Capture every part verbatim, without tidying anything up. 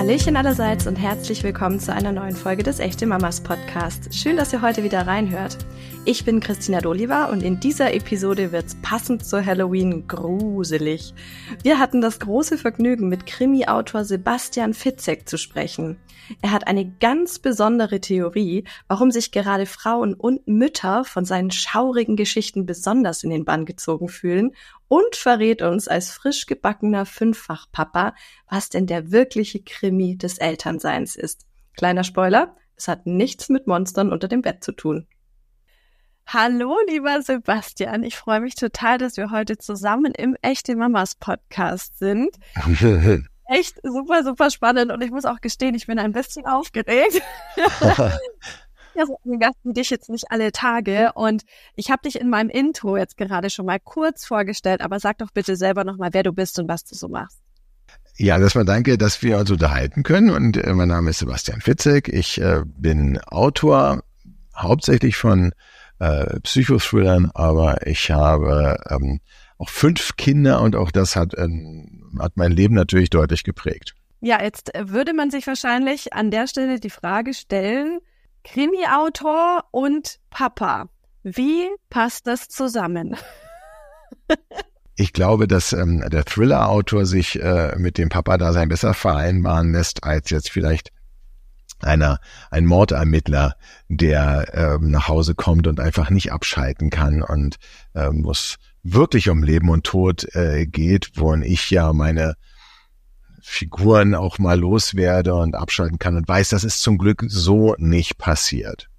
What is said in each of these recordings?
Hallöchen allerseits und herzlich willkommen zu einer neuen Folge des Echte Mamas Podcast. Schön, dass ihr heute wieder reinhört. Ich bin Christina Doliva und in dieser Episode wird's passend zu Halloween gruselig. Wir hatten das große Vergnügen, mit Krimi-Autor Sebastian Fitzek zu sprechen. Er hat eine ganz besondere Theorie, warum sich gerade Frauen und Mütter von seinen schaurigen Geschichten besonders in den Bann gezogen fühlen und verrät uns als frisch gebackener Fünffachpapa, was denn der wirkliche Krimi des Elternseins ist. Kleiner Spoiler, es hat nichts mit Monstern unter dem Bett zu tun. Hallo, lieber Sebastian. Ich freue mich total, dass wir heute zusammen im Echte Mamas Podcast sind. Echt super, super spannend und ich muss auch gestehen, ich bin ein bisschen aufgeregt. Ja, so ein Gast wie dich jetzt nicht alle Tage und ich habe dich in meinem Intro jetzt gerade schon mal kurz vorgestellt, aber sag doch bitte selber nochmal, wer du bist und was du so machst. Ja, erstmal danke, dass wir uns unterhalten können und äh, mein Name ist Sebastian Fitzek. Ich äh, bin Autor hauptsächlich von äh, Psychothrillern, aber ich habe ähm, auch fünf Kinder und auch das hat, ähm, hat mein Leben natürlich deutlich geprägt. Ja, jetzt würde man sich wahrscheinlich an der Stelle die Frage stellen, Krimi-Autor und Papa, wie passt das zusammen? Ich glaube, dass ähm, der Thriller-Autor sich äh, mit dem Papa-Dasein besser vereinbaren lässt, als jetzt vielleicht einer ein Mordermittler, der ähm, nach Hause kommt und einfach nicht abschalten kann und ähm, wo es wirklich um Leben und Tod äh, geht, wo ich ja meine Figuren auch mal loswerde und abschalten kann und weiß, das ist zum Glück so nicht passiert.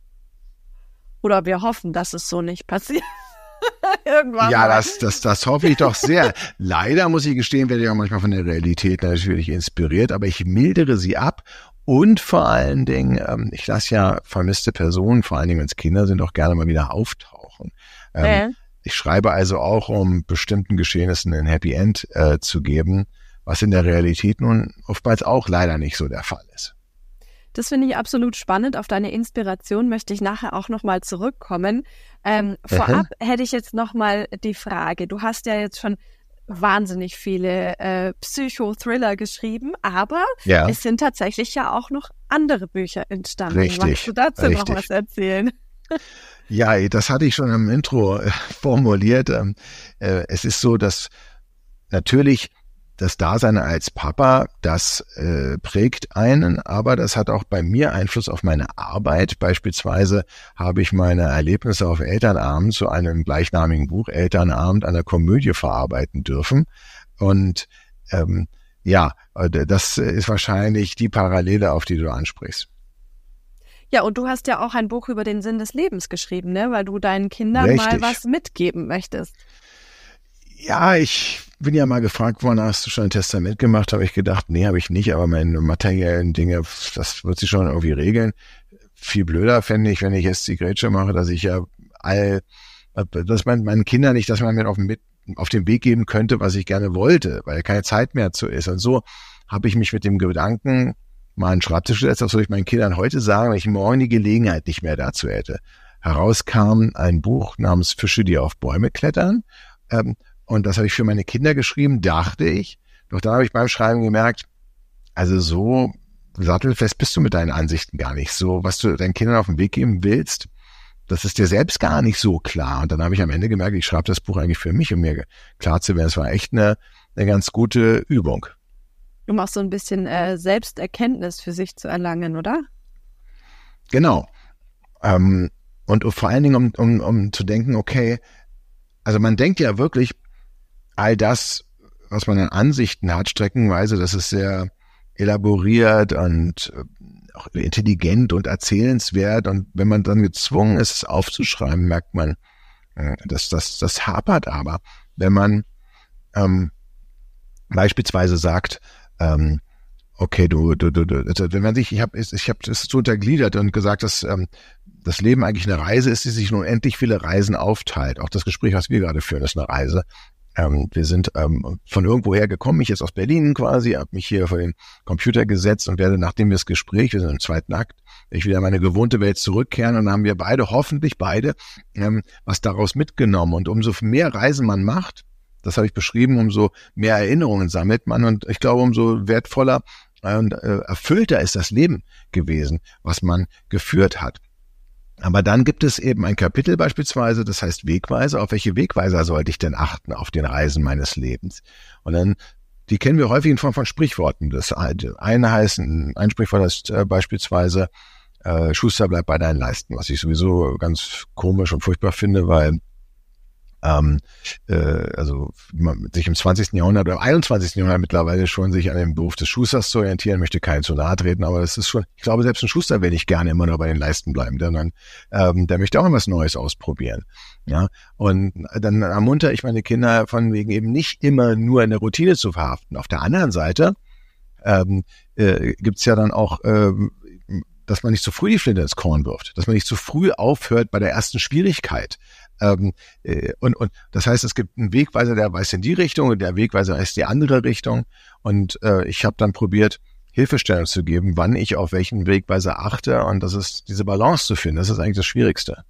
Oder wir hoffen, dass es so nicht passiert. Irgendwann ja, mal. das, das, das hoffe ich doch sehr. Leider, muss ich gestehen, werde ich auch manchmal von der Realität natürlich inspiriert, aber ich mildere sie ab und vor allen Dingen, ähm, ich lasse ja vermisste Personen, vor allen Dingen wenn es Kinder sind, auch gerne mal wieder auftauchen. Ähm, äh. Ich schreibe also auch, um bestimmten Geschehnissen ein Happy End äh, zu geben, was in der Realität nun oftmals auch leider nicht so der Fall ist. Das finde ich absolut spannend. Auf deine Inspiration möchte ich nachher auch nochmal zurückkommen. Ähm, vorab hätte ich jetzt nochmal die Frage, du hast ja jetzt schon wahnsinnig viele äh, Psychothriller geschrieben, aber ja. Es sind tatsächlich ja auch noch andere Bücher entstanden. Richtig. Magst du dazu Richtig. noch was erzählen? Ja, das hatte ich schon im Intro äh, formuliert. Ähm, äh, es ist so, dass natürlich das Dasein als Papa, das äh, prägt einen, aber das hat auch bei mir Einfluss auf meine Arbeit. Beispielsweise habe ich meine Erlebnisse auf Elternabend zu einem gleichnamigen Buch Elternabend einer Komödie verarbeiten dürfen. Und ähm, ja, das ist wahrscheinlich die Parallele, auf die du ansprichst. Ja, und du hast ja auch ein Buch über den Sinn des Lebens geschrieben, ne? Weil du deinen Kindern Richtig. mal was mitgeben möchtest. Ja, ich bin ja mal gefragt worden, hast du schon ein Testament gemacht? Habe ich gedacht, nee, habe ich nicht, aber meine materiellen Dinge, das wird sich schon irgendwie regeln. Viel blöder fände ich, wenn ich jetzt die Grätsche mache, dass ich ja all, dass man meinen Kindern nicht, dass man mir auf, mit, auf den Weg geben könnte, was ich gerne wollte, weil keine Zeit mehr zu ist. Und so habe ich mich mit dem Gedanken mal einen Schreibtisch gesetzt, das soll ich meinen Kindern heute sagen, wenn ich morgen die Gelegenheit nicht mehr dazu hätte. Herauskam ein Buch namens Fische, die auf Bäume klettern. Ähm, Und das habe ich für meine Kinder geschrieben, dachte ich. Doch dann habe ich beim Schreiben gemerkt, also so sattelfest bist du mit deinen Ansichten gar nicht. So, was du deinen Kindern auf den Weg geben willst, das ist dir selbst gar nicht so klar. Und dann habe ich am Ende gemerkt, ich schreibe das Buch eigentlich für mich, um mir klar zu werden. Es war echt eine, eine ganz gute Übung. Um auch so ein bisschen äh, Selbsterkenntnis für sich zu erlangen, oder? Genau. Ähm, und vor allen Dingen, um, um, um zu denken, okay, also man denkt ja wirklich, all das, was man an Ansichten hat, streckenweise, das ist sehr elaboriert und auch intelligent und erzählenswert. Und wenn man dann gezwungen ist, es aufzuschreiben, merkt man, dass das, das hapert aber. Wenn man ähm, beispielsweise sagt, ähm, okay, du, du, du, du, wenn man sich, ich habe, ich habe das so untergliedert und gesagt, dass ähm, das Leben eigentlich eine Reise ist, die sich nun endlich viele Reisen aufteilt. Auch das Gespräch, was wir gerade führen, ist eine Reise. Ähm, wir sind ähm, von irgendwoher gekommen, ich jetzt aus Berlin quasi, habe mich hier vor den Computer gesetzt und werde, nachdem wir das Gespräch, wir sind im zweiten Akt, ich wieder in meine gewohnte Welt zurückkehren und dann haben wir beide, hoffentlich beide, ähm, was daraus mitgenommen. Und umso mehr Reisen man macht, das habe ich beschrieben, umso mehr Erinnerungen sammelt man und ich glaube, umso wertvoller und äh, erfüllter ist das Leben gewesen, was man geführt hat. Aber dann gibt es eben ein Kapitel beispielsweise, das heißt Wegweiser. Auf welche Wegweiser sollte ich denn achten auf den Reisen meines Lebens? Und dann, die kennen wir häufig in Form von Sprichworten. Das eine heißt, ein Sprichwort heißt äh, beispielsweise, äh, Schuster, bleib bei deinen Leisten, was ich sowieso ganz komisch und furchtbar finde, weil Ähm, äh, also man, sich im zwanzigsten Jahrhundert oder einundzwanzigsten Jahrhundert mittlerweile schon sich an dem Beruf des Schusters zu orientieren, möchte keinen zu nahe treten, aber das ist schon, ich glaube, selbst ein Schuster will nicht gerne immer nur bei den Leisten bleiben, sondern ähm, der möchte auch immer was Neues ausprobieren. Ja, und dann ermuntere ich meine Kinder von wegen eben nicht immer nur in der Routine zu verhaften. Auf der anderen Seite ähm, äh, gibt's ja dann auch ähm, dass man nicht zu früh die Flinte ins Korn wirft, dass man nicht zu früh aufhört bei der ersten Schwierigkeit. Ähm, äh, und, und das heißt, es gibt einen Wegweiser, der weist in die Richtung und der Wegweiser ist die andere Richtung. Und äh, ich habe dann probiert, Hilfestellung zu geben, wann ich auf welchen Wegweiser achte. Und das ist diese Balance zu finden. Das ist eigentlich das Schwierigste.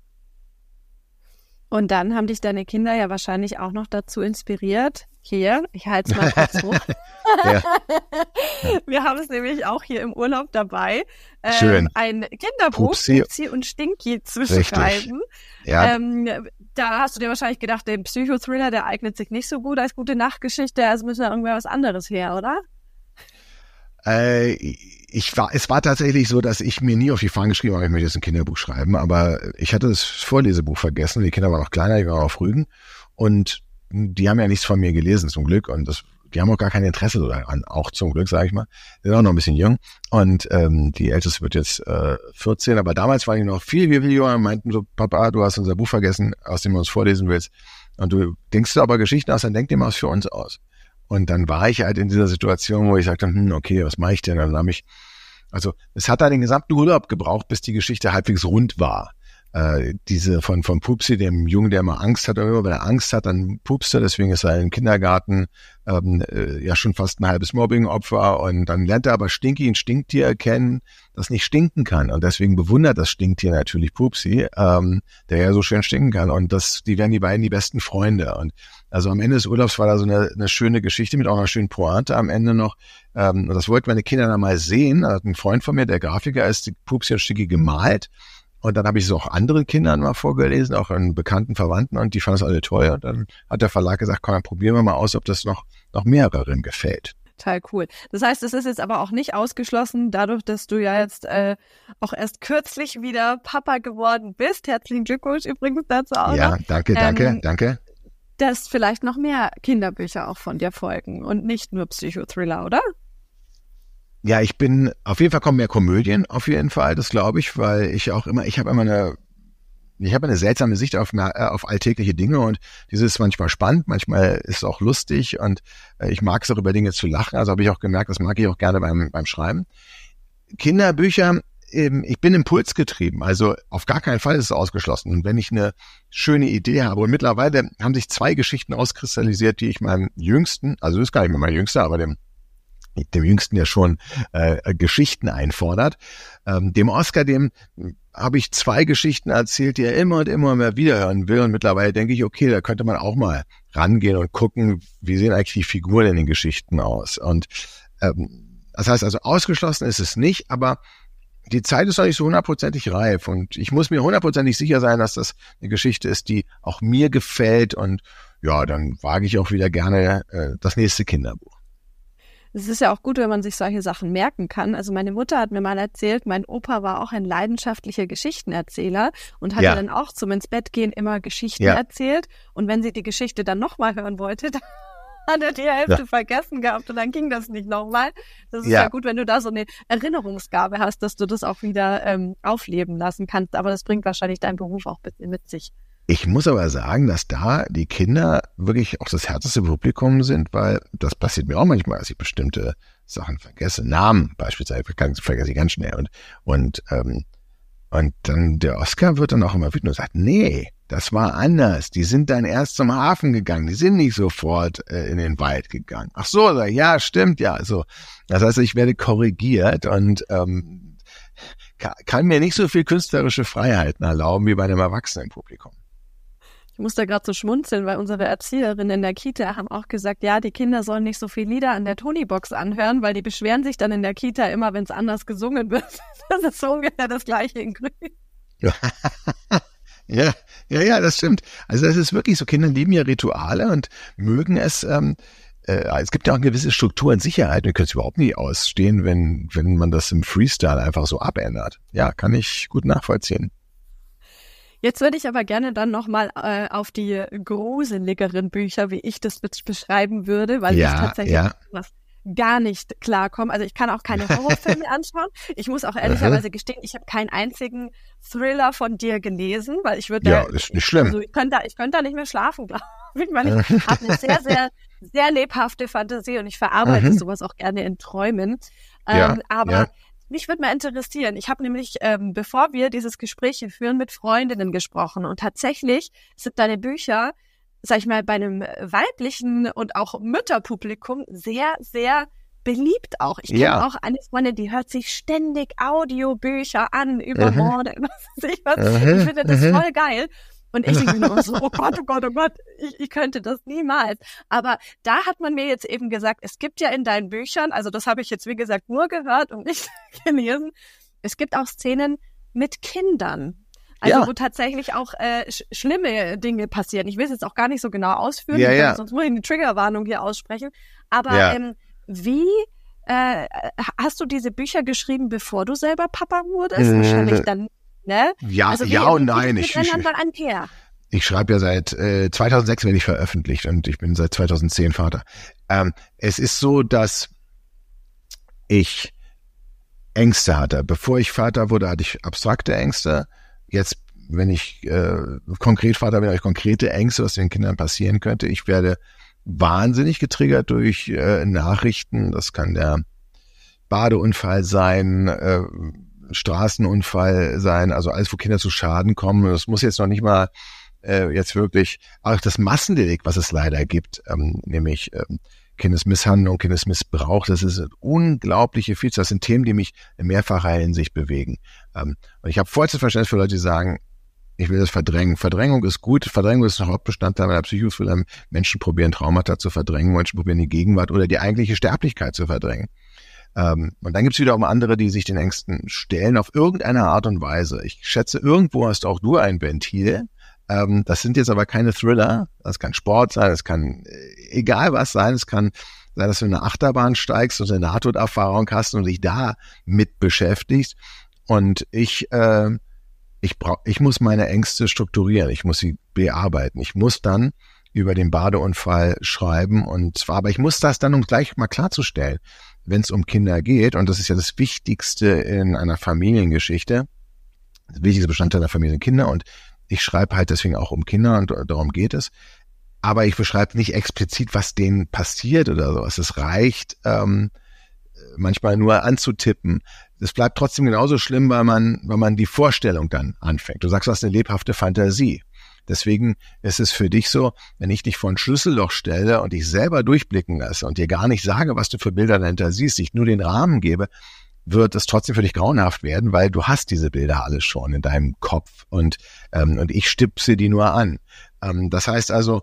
Und dann haben dich deine Kinder ja wahrscheinlich auch noch dazu inspiriert. Hier, ich halte es mal kurz hoch. Ja. Wir haben es nämlich auch hier im Urlaub dabei, ähm, Schön. ein Kinderbuch, Pupsi, Pupsi und Stinky zu Richtig. schreiben. Ja. Ähm, da hast du dir wahrscheinlich gedacht, der Psychothriller, der eignet sich nicht so gut als gute Nachtgeschichte, also müssen da irgendwer was anderes her, oder? Äh, ich war, es war tatsächlich so, dass ich mir nie auf die Fahnen geschrieben habe, ich möchte jetzt ein Kinderbuch schreiben, aber ich hatte das Vorlesebuch vergessen, die Kinder waren noch kleiner, die waren auf Rügen und die haben ja nichts von mir gelesen, zum Glück, und das, die haben auch gar kein Interesse daran, auch zum Glück, sage ich mal. Die sind auch noch ein bisschen jung und ähm, die Älteste wird jetzt äh, vierzehn, aber damals waren die noch viel, viel, viel jünger und meinten so, Papa, du hast unser Buch vergessen, aus dem du uns vorlesen willst, und du denkst du aber Geschichten aus, dann denk dir mal was für uns aus. Und dann war ich halt in dieser Situation, wo ich sagte, hm, okay, was mache ich denn? Und dann habe ich, also es hat da den gesamten Urlaub gebraucht, bis die Geschichte halbwegs rund war. Äh, diese von von Pupsi, dem Jungen, der immer Angst hat, oder immer, wenn er Angst hat, dann pupst er, deswegen ist er im Kindergarten ähm, äh, ja schon fast ein halbes Mobbing-Opfer, und dann lernt er aber Stinky, ein Stinktier erkennen, das nicht stinken kann, und deswegen bewundert das Stinktier natürlich Pupsi, ähm, der ja so schön stinken kann, und das, die werden die beiden die besten Freunde. Und also am Ende des Urlaubs war da so eine, eine schöne Geschichte mit auch einer schönen Pointe am Ende noch. Ähm, und das wollten meine Kinder dann mal sehen. Da hat ein Freund von mir, der Grafiker ist, die Pupsi und Stinky gemalt. Und dann habe ich es auch anderen Kindern mal vorgelesen, auch an bekannten Verwandten, und die fanden es alle toll. Und dann hat der Verlag gesagt, komm, dann probieren wir mal aus, ob das noch, noch mehreren gefällt. Total cool. Das heißt, es ist jetzt aber auch nicht ausgeschlossen, dadurch, dass du ja jetzt äh, auch erst kürzlich wieder Papa geworden bist. Herzlichen Glückwunsch übrigens dazu auch. Ja, noch. danke, danke, ähm, danke. Dass vielleicht noch mehr Kinderbücher auch von dir folgen und nicht nur Psychothriller, oder? Ja, ich bin, auf jeden Fall kommen mehr Komödien, auf jeden Fall, das glaube ich, weil ich auch immer, ich habe immer eine, ich habe eine seltsame Sicht auf, auf alltägliche Dinge, und diese ist manchmal spannend, manchmal ist es auch lustig, und ich mag es auch, über Dinge zu lachen, also habe ich auch gemerkt, das mag ich auch gerne beim, beim Schreiben. Kinderbücher, ich bin impulsgetrieben, also auf gar keinen Fall ist es ausgeschlossen. Und wenn ich eine schöne Idee habe, und mittlerweile haben sich zwei Geschichten auskristallisiert, die ich meinem Jüngsten, also das ist gar nicht mehr mein Jüngster, aber dem dem Jüngsten, der schon äh, Geschichten einfordert. Ähm, dem Oscar, dem habe ich zwei Geschichten erzählt, die er immer und immer mehr wiederhören will. Und mittlerweile denke ich, okay, da könnte man auch mal rangehen und gucken, wie sehen eigentlich die Figuren in den Geschichten aus. Und ähm, das heißt also, ausgeschlossen ist es nicht, aber die Zeit ist noch nicht so hundertprozentig reif. Und ich muss mir hundertprozentig sicher sein, dass das eine Geschichte ist, die auch mir gefällt. Und ja, dann wage ich auch wieder gerne äh, das nächste Kinderbuch. Es ist ja auch gut, wenn man sich solche Sachen merken kann. Also meine Mutter hat mir mal erzählt, mein Opa war auch ein leidenschaftlicher Geschichtenerzähler und hat ja dann auch zum ins Bett gehen immer Geschichten ja. erzählt. Und wenn sie die Geschichte dann nochmal hören wollte, dann hat er die Hälfte ja. vergessen gehabt und dann ging das nicht nochmal. Das ist ja. ja gut, wenn du da so eine Erinnerungsgabe hast, dass du das auch wieder ähm, aufleben lassen kannst. Aber das bringt wahrscheinlich dein Beruf auch mit sich. Ich muss aber sagen, dass da die Kinder wirklich auch das härteste Publikum sind, weil das passiert mir auch manchmal, dass ich bestimmte Sachen vergesse. Namen beispielsweise vergesse ich ganz schnell. Und und ähm, und dann der Oscar wird dann auch immer wütend und sagt, nee, das war anders. Die sind dann erst zum Hafen gegangen. Die sind nicht sofort äh, in den Wald gegangen. Ach so, sag ich, ja, stimmt, ja. So, das heißt, ich werde korrigiert und ähm, kann, kann mir nicht so viel künstlerische Freiheiten erlauben wie bei einem Erwachsenenpublikum. Ich muss da gerade so schmunzeln, weil unsere Erzieherinnen in der Kita haben auch gesagt, ja, die Kinder sollen nicht so viel Lieder an der Tonybox anhören, weil die beschweren sich dann in der Kita immer, wenn es anders gesungen wird. Das ist so ungefähr das Gleiche in Grün. Ja. ja, ja, ja, das stimmt. Also das ist wirklich so, Kinder lieben ja Rituale und mögen es, ähm, äh, es gibt ja auch eine gewisse Struktur und Sicherheit. Wir können es überhaupt nicht ausstehen, wenn, wenn man das im Freestyle einfach so abändert. Ja, kann ich gut nachvollziehen. Jetzt würde ich aber gerne dann nochmal äh, auf die gruseligeren Bücher, wie ich das beschreiben würde, weil ja, ich tatsächlich ja. was gar nicht klarkomme. Also ich kann auch keine Horrorfilme anschauen. Ich muss auch ehrlicherweise gestehen, ich habe keinen einzigen Thriller von dir gelesen, weil ich würde ja, da, ist nicht schlimm. Also ich könnte da, ich könnte da nicht mehr schlafen, glaube ich, weil ich habe eine sehr, sehr, sehr lebhafte Fantasie und ich verarbeite mhm. sowas auch gerne in Träumen. Ähm, ja, aber ja. Mich würde mal interessieren, ich habe nämlich, ähm, bevor wir dieses Gespräch hier führen, mit Freundinnen gesprochen und tatsächlich sind deine Bücher, sag ich mal, bei einem weiblichen und auch Mütterpublikum sehr, sehr beliebt auch. Ich kenne ja. auch eine Freundin, die hört sich ständig Audiobücher an über mhm. Morde. Ich, was, mhm. ich finde das mhm. voll geil. Und ich denke mir nur so, oh Gott, oh Gott, oh Gott, ich, ich könnte das niemals. Aber da hat man mir jetzt eben gesagt, es gibt ja in deinen Büchern, also das habe ich jetzt wie gesagt nur gehört und nicht gelesen, es gibt auch Szenen mit Kindern. Also ja. wo tatsächlich auch äh, sch- schlimme Dinge passieren. Ich will es jetzt auch gar nicht so genau ausführen, ja, ja. sonst muss ich eine Triggerwarnung hier aussprechen. Aber ja. ähm, wie äh, hast du diese Bücher geschrieben, bevor du selber Papa wurdest? Mhm. Wahrscheinlich dann. Ne? Ja, also wie, ja und wie nein. Ich, ich, mal an her? ich schreibe ja seit äh, zweitausendsechs werde ich veröffentlicht und ich bin seit zweitausendzehn Vater. Ähm, es ist so, dass ich Ängste hatte. Bevor ich Vater wurde, hatte ich abstrakte Ängste. Jetzt, wenn ich äh, konkret Vater bin, habe ich konkrete Ängste, was den Kindern passieren könnte. Ich werde wahnsinnig getriggert durch äh, Nachrichten. Das kann der Badeunfall sein, äh, Straßenunfall sein, also alles, wo Kinder zu Schaden kommen. Das muss jetzt noch nicht mal äh, jetzt wirklich, auch das Massendelikt, was es leider gibt, ähm, nämlich ähm, Kindesmisshandlung, Kindesmissbrauch, das ist eine unglaubliche Vielzahl. Das sind Themen, die mich in mehrfacher Hinsicht bewegen. Ähm, und ich habe vollstes Verständnis für Leute, die sagen, ich will das verdrängen. Verdrängung ist gut. Verdrängung ist ein Hauptbestandteil meiner Psychophilem. Menschen probieren Traumata zu verdrängen, Menschen probieren die Gegenwart oder die eigentliche Sterblichkeit zu verdrängen. Ähm, und dann gibt's wiederum andere, die sich den Ängsten stellen auf irgendeine Art und Weise. Ich schätze, irgendwo hast auch du ein Ventil. Ähm, das sind jetzt aber keine Thriller. Das kann Sport sein, es kann äh, egal was sein. Es kann sein, dass du in eine Achterbahn steigst und eine Nahtoderfahrung hast und dich da mit beschäftigst. Und ich, äh, ich brauch, ich muss meine Ängste strukturieren. Ich muss sie bearbeiten. Ich muss dann über den Badeunfall schreiben und zwar, aber ich muss das dann, um gleich mal klarzustellen, wenn es um Kinder geht, und das ist ja das Wichtigste in einer Familiengeschichte, das wichtigste Bestandteil der Familie sind Kinder, und ich schreibe halt deswegen auch um Kinder und darum geht es, aber ich beschreibe nicht explizit, was denen passiert oder sowas. Es reicht ähm, manchmal nur anzutippen. Es bleibt trotzdem genauso schlimm, weil man, weil man die Vorstellung dann anfängt. Du sagst, du hast eine lebhafte Fantasie. Deswegen ist es für dich so, wenn ich dich vor ein Schlüsselloch stelle und dich selber durchblicken lasse und dir gar nicht sage, was du für Bilder dahinter siehst, ich nur den Rahmen gebe, wird es trotzdem für dich grauenhaft werden, weil du hast diese Bilder alle schon in deinem Kopf und ähm, und ich stipse die nur an. Ähm, das heißt also,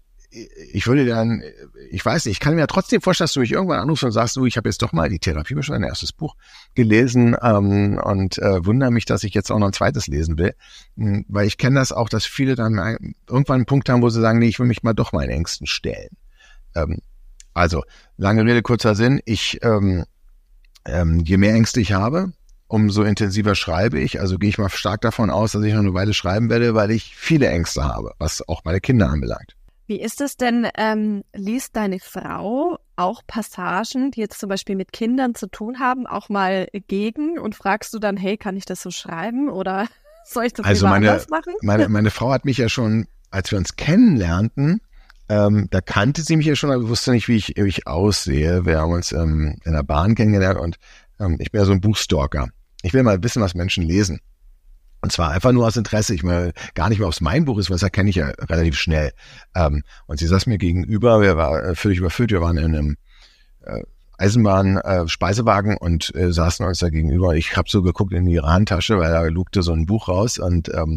ich würde dann, ich weiß nicht, ich kann mir ja trotzdem vorstellen, dass du mich irgendwann anrufst und sagst, du, ich habe jetzt doch mal die Therapie, schon ein erstes Buch gelesen ähm, und äh, wundere mich, dass ich jetzt auch noch ein zweites lesen will, ähm, weil ich kenne das auch, dass viele dann irgendwann einen Punkt haben, wo sie sagen, nee, ich will mich mal doch meinen Ängsten stellen. Ähm, also, lange Rede, kurzer Sinn, ich, ähm, ähm, je mehr Ängste ich habe, umso intensiver schreibe ich, also gehe ich mal stark davon aus, dass ich noch eine Weile schreiben werde, weil ich viele Ängste habe, was auch meine Kinder anbelangt. Wie ist es denn, ähm, liest deine Frau auch Passagen, die jetzt zum Beispiel mit Kindern zu tun haben, auch mal gegen und fragst du dann, hey, kann ich das so schreiben oder soll ich das also lieber meine, anders machen? Meine, meine Frau hat mich ja schon, als wir uns kennenlernten, ähm, da kannte sie mich ja schon, aber wusste nicht, wie ich, wie ich aussehe. Wir haben uns ähm, in der Bahn kennengelernt und ähm, ich bin ja so ein Buchstalker. Ich will mal wissen, was Menschen lesen. Und zwar einfach nur aus Interesse. Ich meine, gar nicht mehr, ob es mein Buch ist, weil das erkenne ich ja relativ schnell. Ähm, und sie saß mir gegenüber, wir waren völlig überfüllt, wir waren in einem äh, Eisenbahn-Speisewagen äh, und äh, saßen uns da gegenüber. Ich habe so geguckt in ihre Handtasche, weil da lugte so ein Buch raus und ähm,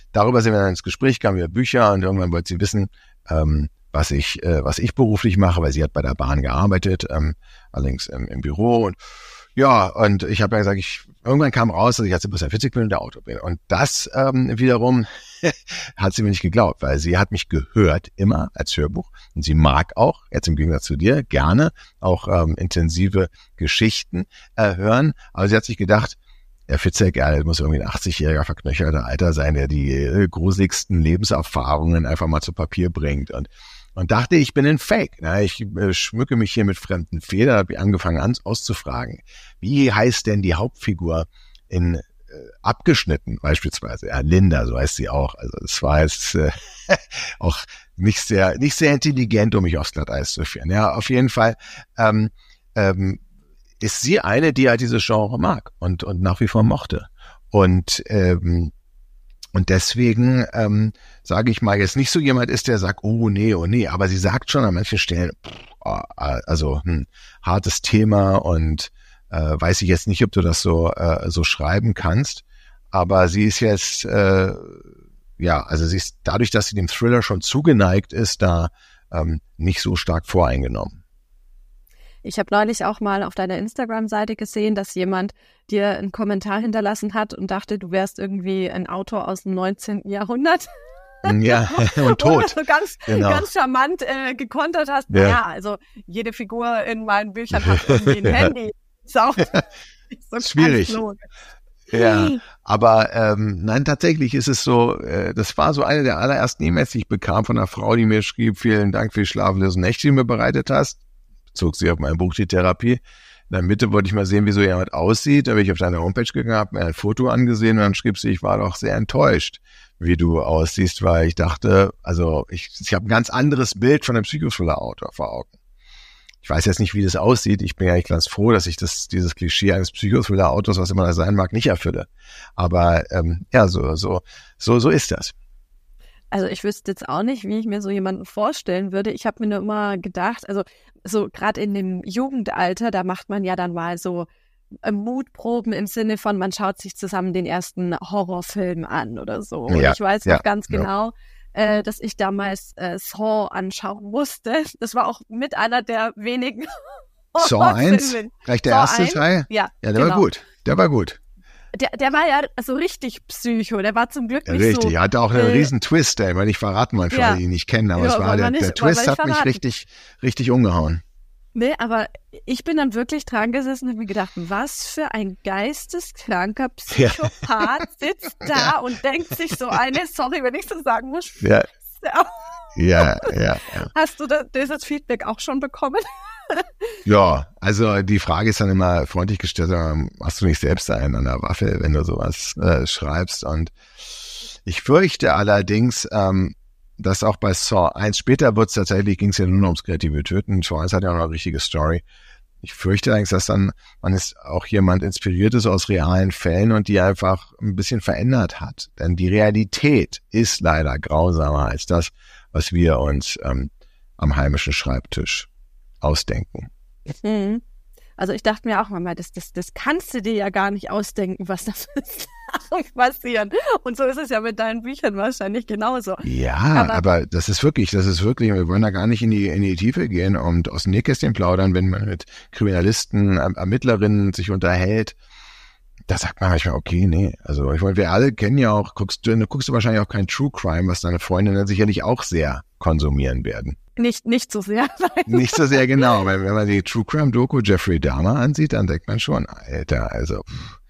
darüber sind wir dann ins Gespräch, kamen über Bücher und irgendwann wollte sie wissen, ähm, was ich, äh, was ich beruflich mache, weil sie hat bei der Bahn gearbeitet, ähm, allerdings ähm, im Büro und ja, und ich habe ja gesagt, ich irgendwann kam raus, dass ich als Sebastian Fitzek bin und der Autor bin. Und das ähm, wiederum hat sie mir nicht geglaubt, weil sie hat mich gehört, immer als Hörbuch. Und sie mag auch, jetzt im Gegensatz zu dir, gerne auch ähm, intensive Geschichten äh, hören. Aber sie hat sich gedacht, der Fitzek, ja, der muss irgendwie ein achtzigjähriger verknöcherter Alter sein, der die äh, gruseligsten Lebenserfahrungen einfach mal zu Papier bringt. Und Und dachte, ich bin ein Fake. Na, ich äh, schmücke mich hier mit fremden Federn, habe ich angefangen an, auszufragen. Wie heißt denn die Hauptfigur in äh, Abgeschnitten beispielsweise? Ja, Linda, so heißt sie auch. Also es war jetzt äh, auch nicht sehr nicht sehr intelligent, um mich aufs Glatteis zu führen. Ja, auf jeden Fall ähm, ähm, ist sie eine, die halt dieses Genre mag und und nach wie vor mochte. Und ähm, Und deswegen ähm, sage ich mal, jetzt nicht so jemand ist, der sagt, oh nee, oh nee, aber sie sagt schon an manchen Stellen, pff, also hm, hartes Thema und äh, weiß ich jetzt nicht, ob du das so äh, so schreiben kannst, aber sie ist jetzt, äh, ja, also sie ist dadurch, dass sie dem Thriller schon zugeneigt ist, da ähm, nicht so stark voreingenommen. Ich habe neulich auch mal auf deiner Instagram-Seite gesehen, dass jemand dir einen Kommentar hinterlassen hat und dachte, du wärst irgendwie ein Autor aus dem neunzehnten Jahrhundert. Ja, und tot. Oder so ganz, genau. ganz charmant äh, gekontert hast. Ja. Naja, also jede Figur in meinen Büchern hat irgendwie ein Handy. Ist auch nicht so schwierig. Ja, aber ähm, nein, tatsächlich ist es so, äh, das war so eine der allerersten E-Mails, die ich bekam von einer Frau, die mir schrieb, vielen Dank für die schlaflosen Nächte, die du mir bereitet hast. Zog sie auf mein Buch Die Therapie. In der Mitte wollte ich mal sehen, wie so jemand aussieht. Da bin ich auf deine Homepage gegangen, habe mir ein Foto angesehen und dann schrieb sie, ich war doch sehr enttäuscht, wie du aussiehst, weil ich dachte, also ich, ich habe ein ganz anderes Bild von einem Psychothriller-Autor vor Augen. Ich weiß jetzt nicht, wie das aussieht. Ich bin ja eigentlich ganz froh, dass ich das dieses Klischee eines Psychothriller-Autors, was immer das sein mag, nicht erfülle. Aber ähm, ja, so so so so ist das. Also ich wüsste jetzt auch nicht, wie ich mir so jemanden vorstellen würde. Ich habe mir nur immer gedacht, also so gerade in dem Jugendalter, da macht man ja dann mal so Mutproben im Sinne von, man schaut sich zusammen den ersten Horrorfilm an oder so. Und ja, ich weiß ja, noch ganz ja. genau, äh, dass ich damals äh, Saw anschauen musste. Das war auch mit einer der wenigen Saw eins? Gleich der Saw erste eins? Teil? Ja, ja, der genau. war gut. Der war gut. Der, der war ja so richtig Psycho. Der war zum Glück Ja, nicht richtig, so... Richtig, hatte auch einen äh, riesen Twist, den wir nicht verraten wollen, für ja. alle, die ihn nicht kennen. Aber Ja, es war wollen wir der, nicht- der wollen wir Twist nicht hat mich verraten. richtig, richtig umgehauen. Nee, aber ich bin dann wirklich dran gesessen und hab mir gedacht, was für ein geisteskranker Psychopath sitzt da und denkt sich so eine, sorry, wenn ich so sagen muss, Ja, Scheiße. ja, ja, ja. Hast du da, dieses Feedback auch schon bekommen? Ja, also die Frage ist dann immer freundlich gestellt, hast du nicht selbst einen an der Waffe, wenn du sowas äh, schreibst? Und ich fürchte allerdings, ähm, dass auch bei Saw eins, später wird es tatsächlich, ging es ja nur noch ums kreative Töten. Saw eins hat ja auch noch eine richtige Story. Ich fürchte eigentlich, dass dann man ist auch jemand inspiriert ist aus realen Fällen und die einfach ein bisschen verändert hat. Denn die Realität ist leider grausamer als das, was wir uns ähm, am heimischen Schreibtisch ausdenken. Mhm. Also ich dachte mir auch mal, das, das, das kannst du dir ja gar nicht ausdenken, was da für Sachen passieren. Und so ist es ja mit deinen Büchern wahrscheinlich genauso. Ja, aber, aber das ist wirklich, das ist wirklich, wir wollen da gar nicht in die in die Tiefe gehen und aus dem Nähkästchen plaudern, wenn man mit Kriminalisten, Erm- Ermittlerinnen sich unterhält. Da sagt man manchmal, okay, nee, also ich meine, wir alle kennen ja auch, guckst du, guckst du wahrscheinlich auch kein True Crime, was deine Freundinnen sicherlich auch sehr konsumieren werden. Nicht, nicht so sehr. Nicht so sehr genau, weil wenn man die True Crime Doku Jeffrey Dahmer ansieht, dann denkt man schon, Alter, also pff,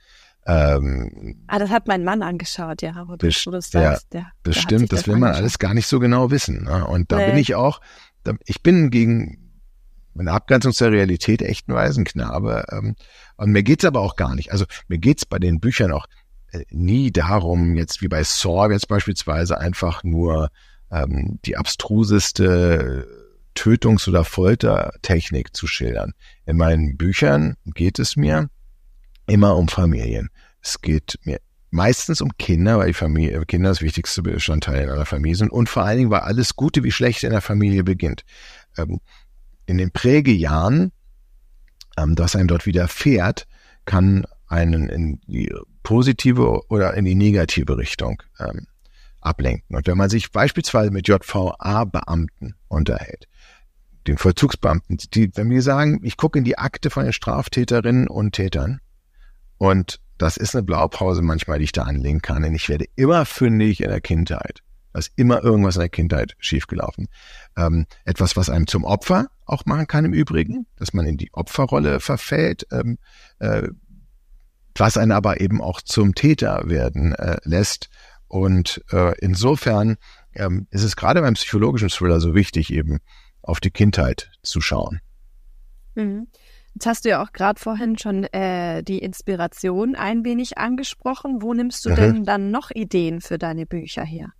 ähm, Ah, das hat mein Mann angeschaut, ja, wo du, Best- wo du das ja, sagst. Der, das der hat stimmt, sich das will man angeschaut. alles gar nicht so genau wissen. Ne? Und da Nee. bin ich auch, da, ich bin gegen eine Abgrenzung zur Realität echt ein Waisenknabe. Ähm, und mir geht's aber auch gar nicht. Also mir geht's bei den Büchern auch äh, nie darum, jetzt wie bei Saw jetzt beispielsweise einfach nur ähm, die abstruseste Tötungs- oder Foltertechnik zu schildern. In meinen Büchern geht es mir immer um Familien. Es geht mir meistens um Kinder, weil die Familie, Kinder das wichtigste Bestandteil in einer Familie sind und vor allen Dingen, weil alles Gute wie Schlechte in der Familie beginnt. Ähm, in den Prägejahren, ähm, das einem dort widerfährt, kann einen in die positive oder in die negative Richtung ähm, ablenken. Und wenn man sich beispielsweise mit J V A-Beamten unterhält, den Vollzugsbeamten, die, wenn wir sagen, ich gucke in die Akte von den Straftäterinnen und Tätern und das ist eine Blaupause manchmal, die ich da anlegen kann, denn ich werde immer fündig in der Kindheit. Da ist immer irgendwas in der Kindheit schiefgelaufen. Ähm, etwas, was einem zum Opfer auch machen kann im Übrigen, dass man in die Opferrolle verfällt, ähm, äh, was einen aber eben auch zum Täter werden äh, lässt. Und äh, insofern ähm, ist es gerade beim psychologischen Thriller so wichtig, eben auf die Kindheit zu schauen. Mhm. Jetzt hast du ja auch gerade vorhin schon äh, die Inspiration ein wenig angesprochen. Wo nimmst du mhm. denn dann noch Ideen für deine Bücher her?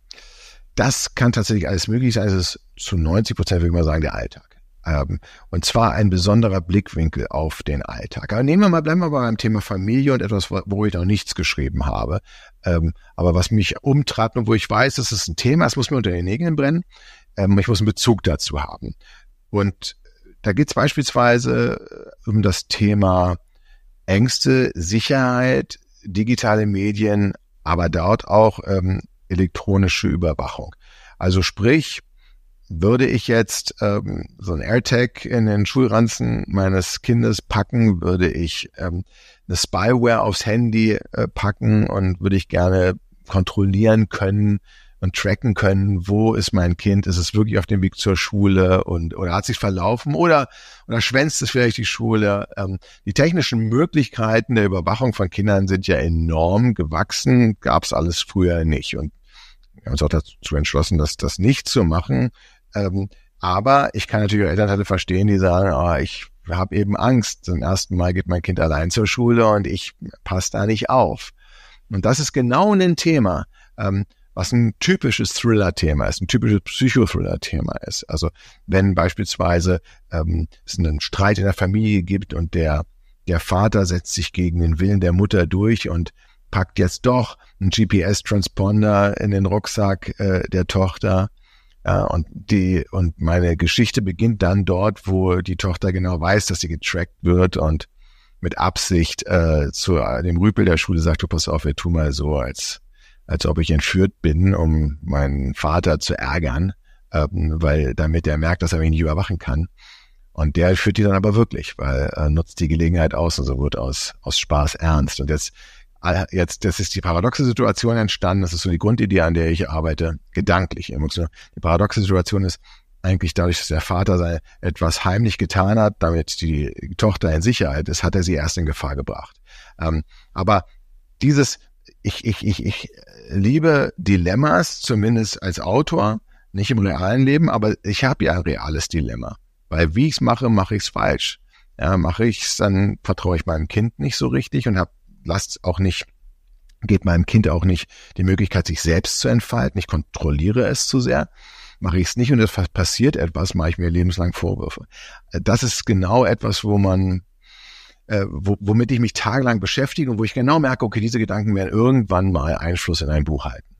Das kann tatsächlich alles möglich sein. Es ist zu neunzig Prozent, würde ich mal sagen, der Alltag. Ähm, und zwar ein besonderer Blickwinkel auf den Alltag. Aber nehmen wir mal, bleiben wir mal beim Thema Familie und etwas, wo ich noch nichts geschrieben habe. Ähm, aber was mich umtreibt und wo ich weiß, das ist ein Thema, es muss mir unter den Nägeln brennen. Ähm, ich muss einen Bezug dazu haben. Und da geht es beispielsweise um das Thema Ängste, Sicherheit, digitale Medien, aber dort auch ähm, elektronische Überwachung. Also sprich, würde ich jetzt ähm, so ein AirTag in den Schulranzen meines Kindes packen, würde ich ähm, eine Spyware aufs Handy äh, packen und würde ich gerne kontrollieren können und tracken können, wo ist mein Kind, ist es wirklich auf dem Weg zur Schule und oder hat sich verlaufen oder oder schwänzt es vielleicht die Schule. Ähm, die technischen Möglichkeiten der Überwachung von Kindern sind ja enorm gewachsen, gab es alles früher nicht und wir haben uns auch dazu entschlossen, das das nicht zu machen. Ähm, aber ich kann natürlich auch Elternteile verstehen, die sagen, oh, ich habe eben Angst. Zum ersten Mal geht mein Kind allein zur Schule und ich passe da nicht auf. Und das ist genau ein Thema, ähm, was ein typisches Thriller-Thema ist, ein typisches Psychothriller-Thema ist. Also wenn beispielsweise ähm, es einen Streit in der Familie gibt und der der Vater setzt sich gegen den Willen der Mutter durch und packt jetzt doch einen G P S-Transponder in den Rucksack äh, der Tochter. Ja, und die und meine Geschichte beginnt dann dort, wo die Tochter genau weiß, dass sie getrackt wird und mit Absicht äh, zu dem Rüpel der Schule sagt, du pass auf, wir tun mal so, als als ob ich entführt bin, um meinen Vater zu ärgern, ähm, weil damit er merkt, dass er mich nicht überwachen kann. Und der führt die dann aber wirklich, weil er nutzt die Gelegenheit aus und so wird aus aus Spaß ernst. Und jetzt Jetzt, das ist die paradoxe Situation entstanden, das ist so die Grundidee, an der ich arbeite, gedanklich, emotional. Die paradoxe Situation ist eigentlich dadurch, dass der Vater sei, etwas heimlich getan hat, damit die Tochter in Sicherheit ist, hat er sie erst in Gefahr gebracht. Ähm, aber dieses, ich, ich, ich, ich liebe Dilemmas, zumindest als Autor, nicht im realen Leben, aber ich habe ja ein reales Dilemma. Weil wie ich es mache, mache ich es falsch. Ja, mache ich es, dann vertraue ich meinem Kind nicht so richtig und habe lasst auch nicht, geht meinem Kind auch nicht die Möglichkeit, sich selbst zu entfalten. Ich kontrolliere es zu sehr. Mache ich es nicht und es passiert etwas, mache ich mir lebenslang Vorwürfe. Das ist genau etwas, wo man, äh, wo, womit ich mich tagelang beschäftige und wo ich genau merke, okay, diese Gedanken werden irgendwann mal Einfluss in ein Buch halten.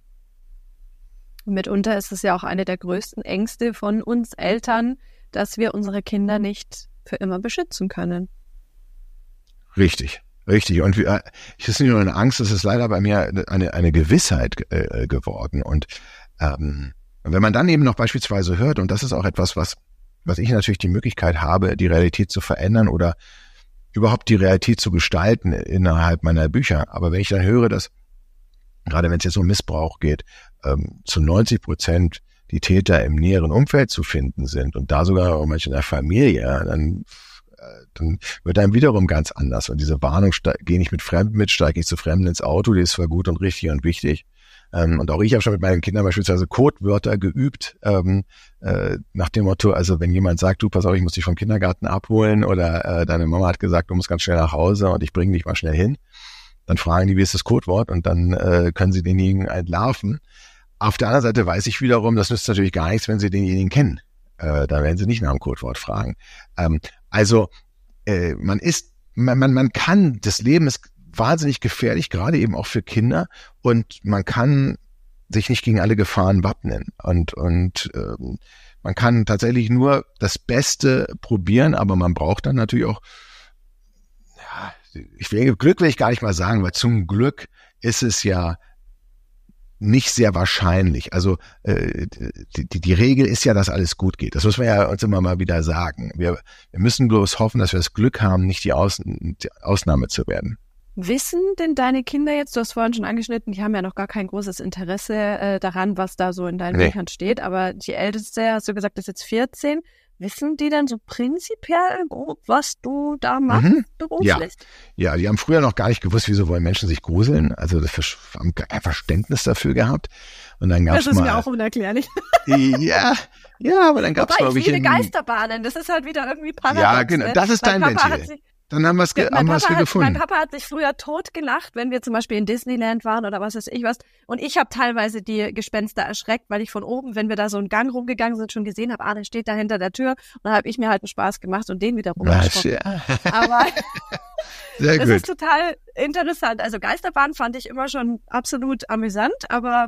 Mitunter ist es ja auch eine der größten Ängste von uns Eltern, dass wir unsere Kinder nicht für immer beschützen können. Richtig. Richtig. Und es ist nicht nur eine Angst, es ist leider bei mir eine, eine Gewissheit äh, geworden. Und ähm, wenn man dann eben noch beispielsweise hört, und das ist auch etwas, was, was ich natürlich die Möglichkeit habe, die Realität zu verändern oder überhaupt die Realität zu gestalten innerhalb meiner Bücher. Aber wenn ich dann höre, dass, gerade wenn es jetzt um Missbrauch geht, ähm, zu neunzig Prozent die Täter im näheren Umfeld zu finden sind und da sogar auch manche in der Familie, dann dann wird einem wiederum ganz anders. Und diese Warnung, gehe nicht mit Fremden mit, steige ich zu Fremden ins Auto, die ist zwar gut und richtig und wichtig. Ähm, und auch ich habe schon mit meinen Kindern beispielsweise Codewörter geübt, ähm, äh, nach dem Motto, also wenn jemand sagt, du, pass auf, ich muss dich vom Kindergarten abholen oder äh, deine Mama hat gesagt, du musst ganz schnell nach Hause und ich bringe dich mal schnell hin, dann fragen die, wie ist das Codewort und dann äh, können sie denjenigen entlarven. Auf der anderen Seite weiß ich wiederum, das nützt natürlich gar nichts, wenn sie denjenigen kennen. Äh, da werden sie nicht nach dem Codewort fragen. Ähm, also äh, man ist, man, man, man kann, das Leben ist wahnsinnig gefährlich, gerade eben auch für Kinder und man kann sich nicht gegen alle Gefahren wappnen und und ähm, man kann tatsächlich nur das Beste probieren, aber man braucht dann natürlich auch, ja, ich will Glück will ich gar nicht mal sagen, weil zum Glück ist es ja nicht sehr wahrscheinlich. Also äh, die, die Regel ist ja, dass alles gut geht. Das muss man ja uns immer mal wieder sagen. Wir, wir müssen bloß hoffen, dass wir das Glück haben, nicht die, Aus, die Ausnahme zu werden. Wissen denn deine Kinder jetzt, du hast vorhin schon angeschnitten, die haben ja noch gar kein großes Interesse äh, daran, was da so in deinen nee. Büchern steht, aber die Älteste, hast du gesagt, ist jetzt vierzehn. Wissen die dann so prinzipiell grob, was du da machst, mhm. beruflich? Ja. ja, die haben früher noch gar nicht gewusst, wieso wollen Menschen sich gruseln. Also das haben kein Verständnis dafür gehabt. Und dann gab's das ist mal, mir auch unerklärlich. Ja, ja, aber dann gab's Wobei, mal ich liebe Geisterbahnen, das ist halt wieder irgendwie paradox. Ja, genau, das ist dein Ventil. Dann haben wir es ge- haben wir's gefunden. Mein Papa hat sich früher totgelacht, wenn wir zum Beispiel in Disneyland waren oder was weiß ich was. Und ich habe teilweise die Gespenster erschreckt, weil ich von oben, wenn wir da so einen Gang rumgegangen sind, schon gesehen habe, ah, der steht da hinter der Tür. Und dann habe ich mir halt einen Spaß gemacht und den wieder rumgesprochen. Ja. Aber Sehr das gut. ist total interessant. Also Geisterbahn fand ich immer schon absolut amüsant, aber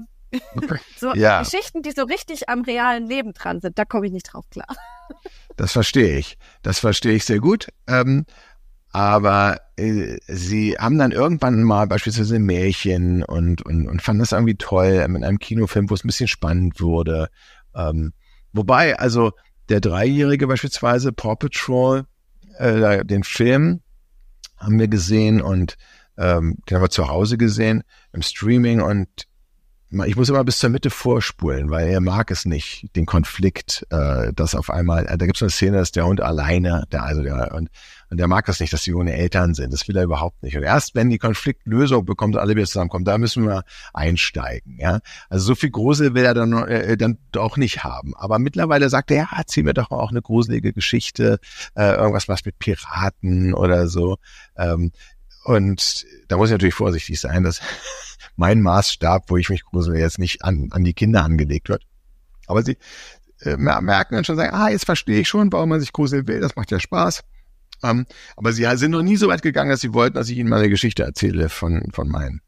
so ja. Geschichten, die so richtig am realen Leben dran sind, da komme ich nicht drauf klar. Das verstehe ich. Das verstehe ich sehr gut. Ähm, Aber äh, sie haben dann irgendwann mal beispielsweise Märchen und, und, und fanden das irgendwie toll mit einem Kinofilm, wo es ein bisschen spannend wurde. Ähm, wobei, also der Dreijährige beispielsweise, Paw Patrol, äh, den Film haben wir gesehen und ähm, den haben wir zu Hause gesehen im Streaming und ich muss immer bis zur Mitte vorspulen, weil er mag es nicht, den Konflikt, äh, dass auf einmal, äh, da gibt es eine Szene, dass der Hund alleine, der also der und, und der mag das nicht, dass sie ohne Eltern sind. Das will er überhaupt nicht. Und erst wenn die Konfliktlösung bekommt, alle wieder zusammenkommen, da müssen wir einsteigen. Ja, also so viel Grusel will er dann äh, dann doch nicht haben. Aber mittlerweile sagt er, ja, erzähl mir doch mal auch eine gruselige Geschichte, äh, irgendwas was mit Piraten oder so. Ähm, und da muss ich natürlich vorsichtig sein, dass mein Maßstab, wo ich mich grusele, jetzt nicht an, an die Kinder angelegt wird. Aber sie äh, merken dann schon, sagen, ah, jetzt verstehe ich schon, warum man sich gruseln will, das macht ja Spaß. Ähm, aber sie sind noch nie so weit gegangen, dass sie wollten, dass ich ihnen mal eine Geschichte erzähle von, von meinen.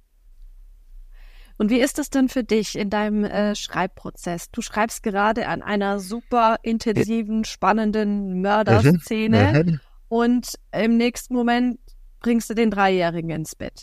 Und wie ist es denn für dich in deinem äh, Schreibprozess? Du schreibst gerade an einer super intensiven, spannenden Mörderszene mhm. und im nächsten Moment bringst du den Dreijährigen ins Bett.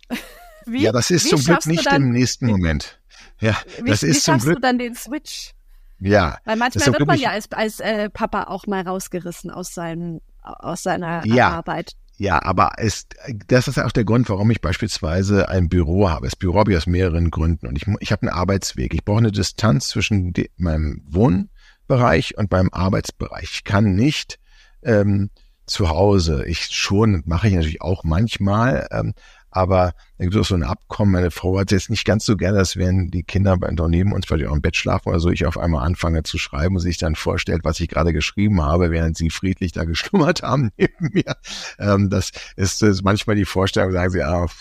Wie, ja, das ist zum Glück nicht dann, im nächsten Moment. Ja, wie, das ist wie zum schaffst Glück. Du dann den Switch? Ja. Weil manchmal wird man ja als, als äh, Papa auch mal rausgerissen aus seinem, aus seiner ja, Arbeit. Ja, aber es, das ist auch der Grund, warum ich beispielsweise ein Büro habe. Das Büro habe ich aus mehreren Gründen und ich, ich habe einen Arbeitsweg. Ich brauche eine Distanz zwischen de, meinem Wohnbereich und meinem Arbeitsbereich. Ich kann nicht ähm, zu Hause. Ich schon, mache ich natürlich auch manchmal, ähm, aber da gibt es auch so ein Abkommen. Meine Frau hat jetzt nicht ganz so gerne, dass wenn die Kinder bei neben uns vielleicht auch im Bett schlafen oder so, ich auf einmal anfange zu schreiben und sich dann vorstellt, was ich gerade geschrieben habe, während sie friedlich da geschlummert haben neben mir. Ähm, das ist, ist manchmal die Vorstellung, sagen sie, ah,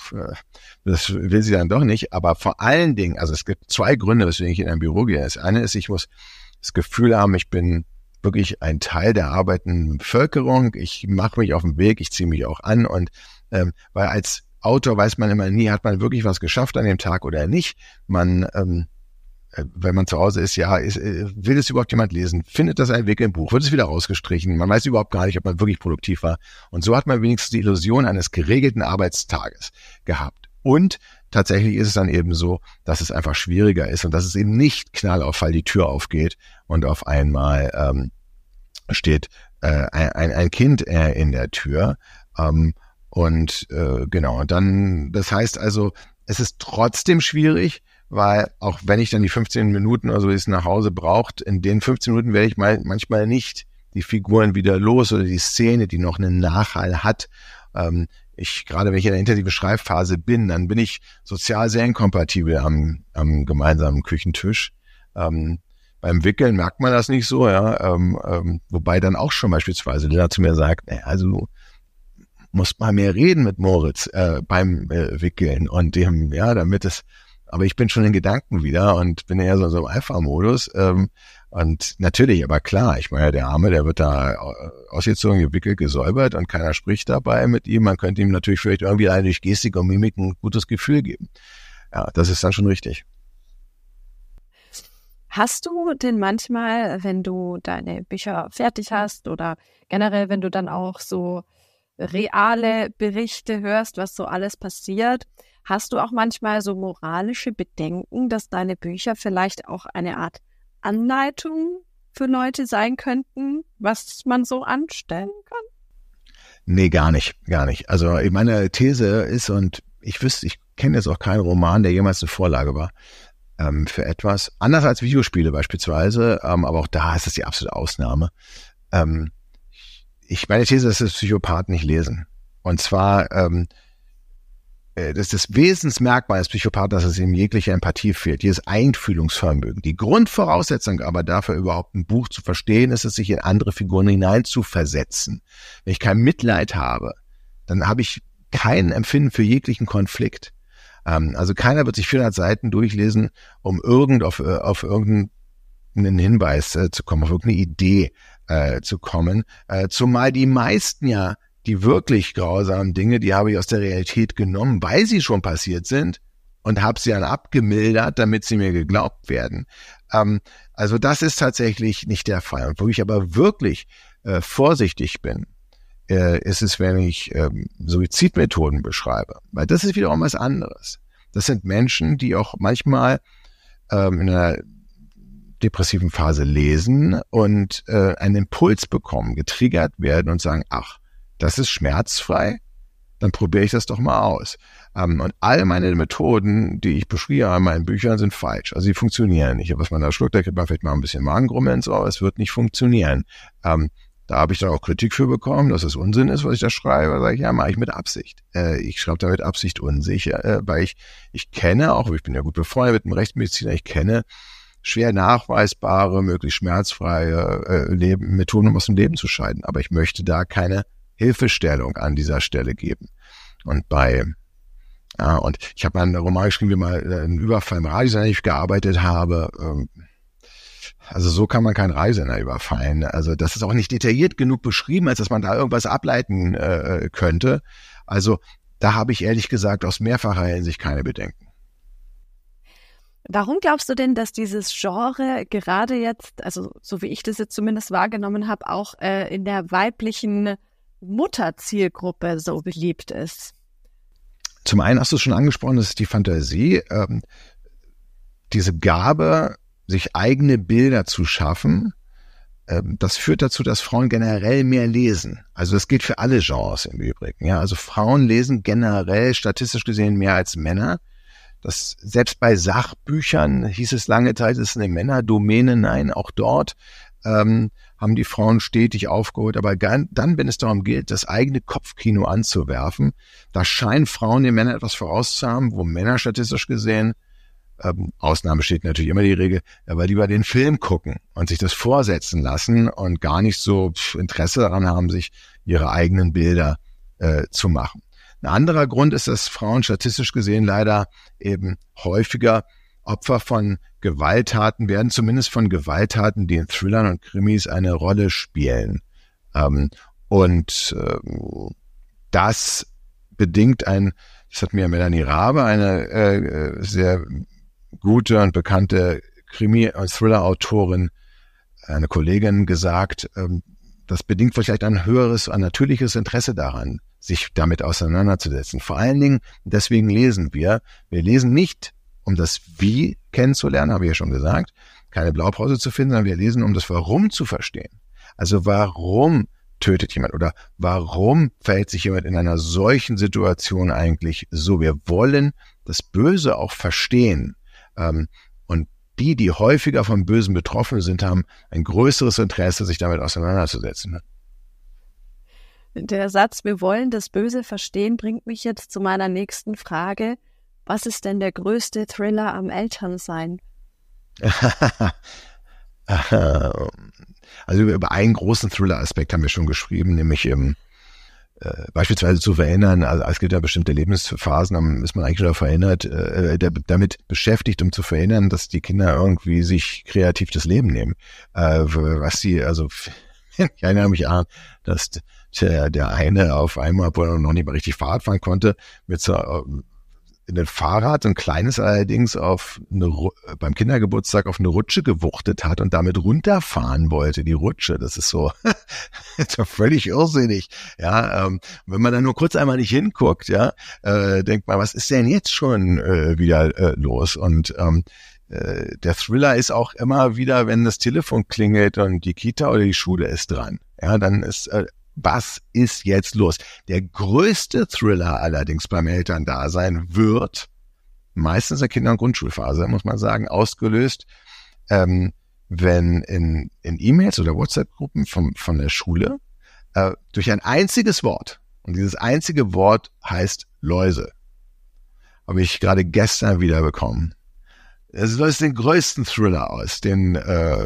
das will sie dann doch nicht. Aber vor allen Dingen, also es gibt zwei Gründe, weswegen ich in ein Büro gehe. Das eine ist, ich muss das Gefühl haben, ich bin wirklich ein Teil der arbeitenden Bevölkerung. Ich mache mich auf den Weg, ich ziehe mich auch an und ähm, weil als Autor weiß man immer nie, hat man wirklich was geschafft an dem Tag oder nicht. Man, ähm, wenn man zu Hause ist, ja, ist, will es überhaupt jemand lesen? Findet das ein Weg im Buch? Wird es wieder rausgestrichen? Man weiß überhaupt gar nicht, ob man wirklich produktiv war. Und so hat man wenigstens die Illusion eines geregelten Arbeitstages gehabt. Und tatsächlich ist es dann eben so, dass es einfach schwieriger ist und dass es eben nicht knallauffall die Tür aufgeht und auf einmal ähm, steht äh, ein, ein Kind äh, in der Tür. Ähm, Und äh, genau, dann, das heißt also, es ist trotzdem schwierig, weil auch wenn ich dann die fünfzehn Minuten oder so ist nach Hause braucht, in den fünfzehn Minuten werde ich mal, manchmal nicht die Figuren wieder los oder die Szene, die noch einen Nachhall hat. Ähm, ich, gerade wenn ich in der intensiven Schreibphase bin, dann bin ich sozial sehr inkompatibel am, am gemeinsamen Küchentisch. Ähm, beim Wickeln merkt man das nicht so, ja, ähm, ähm, wobei dann auch schon beispielsweise Lena zu mir sagt, naja, also muss mal mehr reden mit Moritz äh, beim äh, Wickeln und dem, ja, damit es, aber ich bin schon in Gedanken wieder und bin eher so, so im Alpha-Modus ähm, und natürlich, aber klar, ich meine, der Arme, der wird da ausgezogen, gewickelt, gesäubert und keiner spricht dabei mit ihm, man könnte ihm natürlich vielleicht irgendwie allein durch Gestik und Mimik ein gutes Gefühl geben. Ja, das ist dann schon richtig. Hast du denn manchmal, wenn du deine Bücher fertig hast oder generell, wenn du dann auch so reale Berichte hörst, was so alles passiert, hast du auch manchmal so moralische Bedenken, dass deine Bücher vielleicht auch eine Art Anleitung für Leute sein könnten, was man so anstellen kann? Nee, gar nicht, gar nicht. Also meine These ist, und ich wüsste, ich kenne jetzt auch keinen Roman, der jemals eine Vorlage war ähm, für etwas, anders als Videospiele beispielsweise, ähm, aber auch da ist es die absolute Ausnahme. Ähm, ich meine These ist, dass Psychopathen nicht lesen. Und zwar ähm, das ist das Wesensmerkmal des Psychopathen, dass es ihm jegliche Empathie fehlt, dieses Einfühlungsvermögen. Die Grundvoraussetzung aber dafür, überhaupt ein Buch zu verstehen, ist es, sich in andere Figuren hineinzuversetzen. Wenn ich kein Mitleid habe, dann habe ich kein Empfinden für jeglichen Konflikt. Ähm, also keiner wird sich vierhundert Seiten durchlesen, um irgend auf, auf irgendeinen Hinweis äh, zu kommen, auf irgendeine Idee äh, zu kommen. Äh, zumal die meisten ja die wirklich grausamen Dinge, die habe ich aus der Realität genommen, weil sie schon passiert sind und habe sie dann abgemildert, damit sie mir geglaubt werden. Ähm, also das ist tatsächlich nicht der Fall. Und wo ich aber wirklich äh, vorsichtig bin, äh, ist es, wenn ich ähm, Suizidmethoden beschreibe. Weil das ist wiederum was anderes. Das sind Menschen, die auch manchmal ähm, in einer depressiven Phase lesen und äh, einen Impuls bekommen, getriggert werden und sagen, ach, das ist schmerzfrei, dann probiere ich das doch mal aus. Ähm, und all meine Methoden, die ich beschrieben in meinen Büchern, sind falsch. Also sie funktionieren nicht. Was man da schluckt, da kriegt man vielleicht mal ein bisschen Magengrummeln, aber es wird nicht funktionieren. Ähm, da habe ich dann auch Kritik für bekommen, dass es Unsinn ist, was ich da schreibe. Da sage ich, ja, mache ich mit Absicht. Äh, ich schreibe da mit Absicht unsicher, äh, weil ich ich kenne, auch ich bin ja gut befreundet mit einem Rechtsmediziner, ich kenne schwer nachweisbare, möglichst schmerzfreie äh, Leben, Methoden, um aus dem Leben zu scheiden. Aber ich möchte da keine Hilfestellung an dieser Stelle geben. Und bei, ja, und ich habe mal einen Roman geschrieben, wie mal einen Überfall im Radiosender, den ich gearbeitet habe. Also so kann man keinen Radiosender überfallen. Also das ist auch nicht detailliert genug beschrieben, als dass man da irgendwas ableiten äh, könnte. Also da habe ich ehrlich gesagt aus mehrfacher Hinsicht keine Bedenken. Warum glaubst du denn, dass dieses Genre gerade jetzt, also so wie ich das jetzt zumindest wahrgenommen habe, auch äh, in der weiblichen Mutterzielgruppe so beliebt ist? Zum einen hast du es schon angesprochen, das ist die Fantasie, ähm, diese Gabe, sich eigene Bilder zu schaffen, ähm, das führt dazu, dass Frauen generell mehr lesen. Also das gilt für alle Genres im Übrigen. Ja, also Frauen lesen generell statistisch gesehen mehr als Männer. Das selbst bei Sachbüchern hieß es lange Zeit, es ist eine Männerdomäne. Nein, auch dort ähm, haben die Frauen stetig aufgeholt. Aber dann, wenn es darum geht, das eigene Kopfkino anzuwerfen, da scheinen Frauen den Männern etwas voraus zu haben, wo Männer statistisch gesehen, ähm, Ausnahme steht natürlich immer die Regel, aber lieber den Film gucken und sich das vorsetzen lassen und gar nicht so Interesse daran haben, sich ihre eigenen Bilder äh, zu machen. Ein anderer Grund ist, dass Frauen statistisch gesehen leider eben häufiger Opfer von Gewalttaten werden, zumindest von Gewalttaten, die in Thrillern und Krimis eine Rolle spielen. Ähm, und ähm, das bedingt ein, das hat mir Melanie Rabe, eine äh, sehr gute und bekannte Krimi- und Thriller-Autorin, eine Kollegin gesagt, ähm, das bedingt vielleicht ein höheres, ein natürliches Interesse daran, sich damit auseinanderzusetzen. Vor allen Dingen, deswegen lesen wir. Wir lesen nicht, um das Wie kennenzulernen, habe ich ja schon gesagt, keine Blaupause zu finden, sondern wir lesen, um das Warum zu verstehen. Also warum tötet jemand oder warum verhält sich jemand in einer solchen Situation eigentlich so? Wir wollen das Böse auch verstehen. Und die, die häufiger vom Bösen betroffen sind, haben ein größeres Interesse, sich damit auseinanderzusetzen. Der Satz, wir wollen das Böse verstehen, bringt mich jetzt zu meiner nächsten Frage. Was ist denn der größte Thriller am Elternsein? Also über einen großen Thriller-Aspekt haben wir schon geschrieben, nämlich ähm, äh, beispielsweise zu verändern, also es gibt ja bestimmte Lebensphasen, dann ist man eigentlich schon verändert, äh, der, damit beschäftigt, um zu verhindern, dass die Kinder irgendwie sich kreativ das Leben nehmen. Äh, was sie, also ich erinnere mich an, dass der, der eine auf einmal, obwohl er noch nicht mal richtig Fahrrad fahren konnte, mit so in ein Fahrrad, ein kleines allerdings, auf eine, beim Kindergeburtstag auf eine Rutsche gewuchtet hat und damit runterfahren wollte, die Rutsche. Das ist so, ist doch völlig irrsinnig. Ja, ähm, wenn man da nur kurz einmal nicht hinguckt, ja, äh, denkt man, was ist denn jetzt schon äh, wieder äh, los? Und ähm, äh, der Thriller ist auch immer wieder, wenn das Telefon klingelt und die Kita oder die Schule ist dran. Ja, dann ist äh, was ist jetzt los? Der größte Thriller allerdings beim Elterndasein wird meistens in der Kinder- und Grundschulphase, muss man sagen, ausgelöst, ähm, wenn in, in E-Mails oder WhatsApp-Gruppen vom, von der Schule äh, durch ein einziges Wort, und dieses einzige Wort heißt Läuse, habe ich gerade gestern wieder bekommen. Das löst den größten Thriller aus, den äh,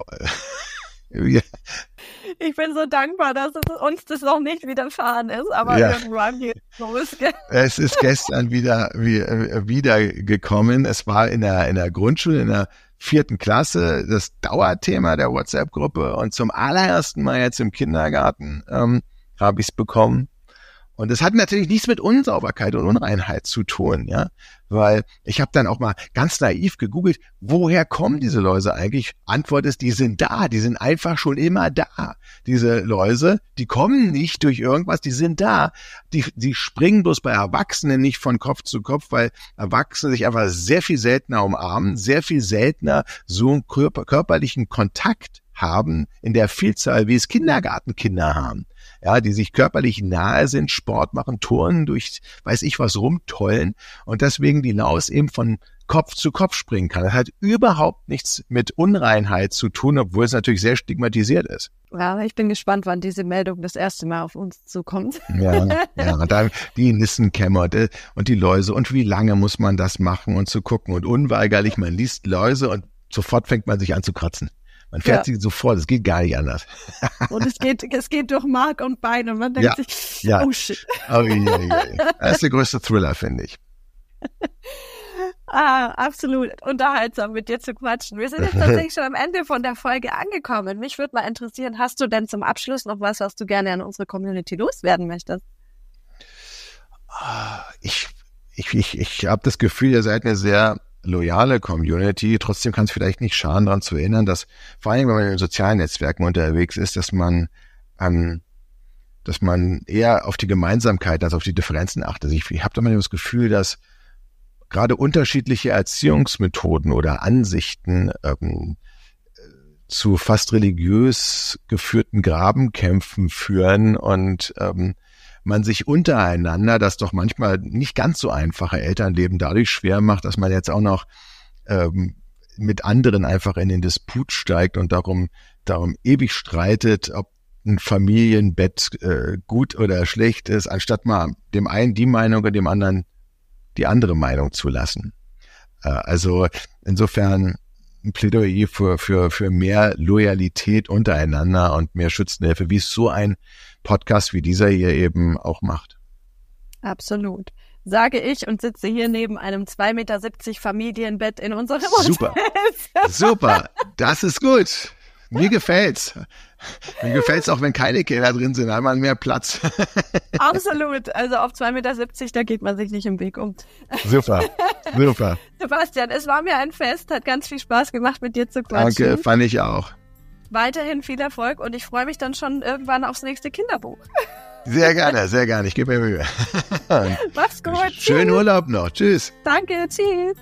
ich bin so dankbar, dass es uns das noch nicht widerfahren ist, aber ja. Irgendwann geht es los. Es ist gestern wieder, wie, wieder gekommen. Es war in der, in der Grundschule, in der vierten Klasse, das Dauerthema der WhatsApp-Gruppe, und zum allerersten Mal jetzt im Kindergarten ähm, habe ich es bekommen. Und es hat natürlich nichts mit Unsauberkeit und Unreinheit zu tun, ja, weil ich habe dann auch mal ganz naiv gegoogelt, woher kommen diese Läuse eigentlich? Antwort ist, die sind da, die sind einfach schon immer da. Diese Läuse, die kommen nicht durch irgendwas, die sind da. Die, die springen bloß bei Erwachsenen nicht von Kopf zu Kopf, weil Erwachsene sich einfach sehr viel seltener umarmen, sehr viel seltener so einen körper, körperlichen Kontakt haben in der Vielzahl, wie es Kindergartenkinder haben. Ja, die sich körperlich nahe sind, Sport machen, turnen, durch weiß ich was rumtollen und deswegen die Laus eben von Kopf zu Kopf springen kann. Das hat überhaupt nichts mit Unreinheit zu tun, obwohl es natürlich sehr stigmatisiert ist. Ja, ich bin gespannt, wann diese Meldung das erste Mal auf uns zukommt. Ja, ja, und dann die Nissenkämmer und die Läuse und wie lange muss man das machen und zu gucken und unweigerlich, man liest Läuse und sofort fängt man sich an zu kratzen. Man fährt ja. sich sofort, es geht gar nicht anders. Und es geht, es geht durch Mark und Bein und man denkt ja. sich, ja. oh shit. Oh, ja, ja, ja. Das ist der größte Thriller, finde ich. Ah, absolut unterhaltsam, mit dir zu quatschen. Wir sind jetzt tatsächlich schon am Ende von der Folge angekommen. Mich würde mal interessieren, hast du denn zum Abschluss noch was, was du gerne an unsere Community loswerden möchtest? Ich, ich, ich, ich habe das Gefühl, ihr seid eine sehr loyale Community. Trotzdem kann es vielleicht nicht schaden, daran zu erinnern, dass vor allem, wenn man in den sozialen Netzwerken unterwegs ist, dass man ähm, dass man eher auf die Gemeinsamkeit als auf die Differenzen achtet. Ich, ich habe da mal das Gefühl, dass gerade unterschiedliche Erziehungsmethoden oder Ansichten ähm, zu fast religiös geführten Grabenkämpfen führen und ähm, man sich untereinander das doch manchmal nicht ganz so einfache Elternleben dadurch schwer macht, dass man jetzt auch noch ähm, mit anderen einfach in den Disput steigt und darum darum ewig streitet, ob ein Familienbett äh, gut oder schlecht ist, anstatt mal dem einen die Meinung und dem anderen die andere Meinung zu lassen. Äh, also insofern ein Plädoyer für, für, für mehr Loyalität untereinander und mehr Schützenhilfe, wie es so ein Podcast wie dieser hier eben auch macht. Absolut. Sage ich und sitze hier neben einem zwei Meter siebzig Familienbett in unserem Hotel. Super, super, das ist gut. Mir gefällt's. Mir gefällt's auch, wenn keine Kinder drin sind, da hat man mehr Platz. Absolut. Also auf zwei Meter siebzig, da geht man sich nicht im Weg um. Super, super. Sebastian, es war mir ein Fest, hat ganz viel Spaß gemacht, mit dir zu quatschen. Danke, fand ich auch. Weiterhin viel Erfolg und ich freue mich dann schon irgendwann aufs nächste Kinderbuch. Sehr gerne, sehr gerne. Ich gebe mir Mühe. Mach's gut. Schönen Urlaub noch. Tschüss. Danke, tschüss.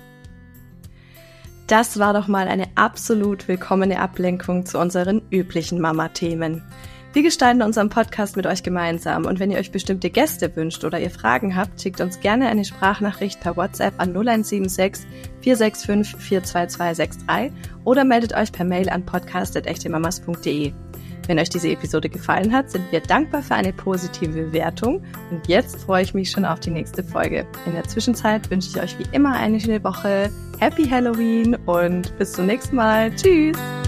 Das war doch mal eine absolut willkommene Ablenkung zu unseren üblichen Mama-Themen. Wir gestalten unseren Podcast mit euch gemeinsam und wenn ihr euch bestimmte Gäste wünscht oder ihr Fragen habt, schickt uns gerne eine Sprachnachricht per WhatsApp an null eins sieben sechs, vier sechs fünf, vier zwei zwei sechs drei oder meldet euch per Mail an podcast at echtemamas punkt de. Wenn euch diese Episode gefallen hat, sind wir dankbar für eine positive Bewertung und jetzt freue ich mich schon auf die nächste Folge. In der Zwischenzeit wünsche ich euch wie immer eine schöne Woche, Happy Halloween und bis zum nächsten Mal. Tschüss!